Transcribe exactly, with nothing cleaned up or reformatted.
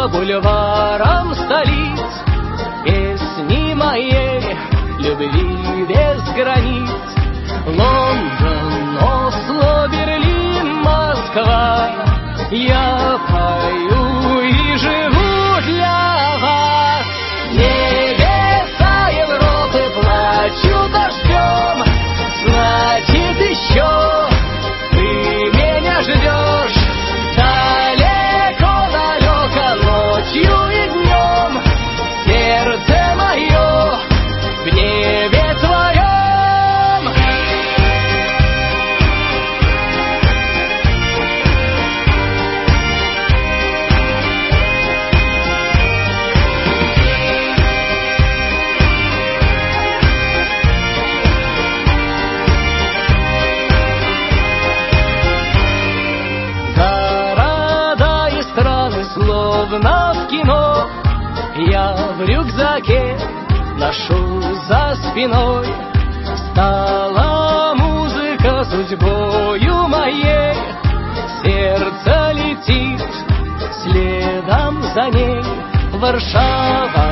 по бульварам столиц, песни моей любви без границ. Лондон, Осло, Берлин, Москва, я пою и живу для вас. Небеса Европы плачут дождем, значит еще ты меня ждешь. Далеко-далеко ночью и днем сердце мое в небе твоем. Словно в кино я в рюкзаке ношу за спиной. Стала музыка судьбою моей, сердце летит следом за ней. Варшава,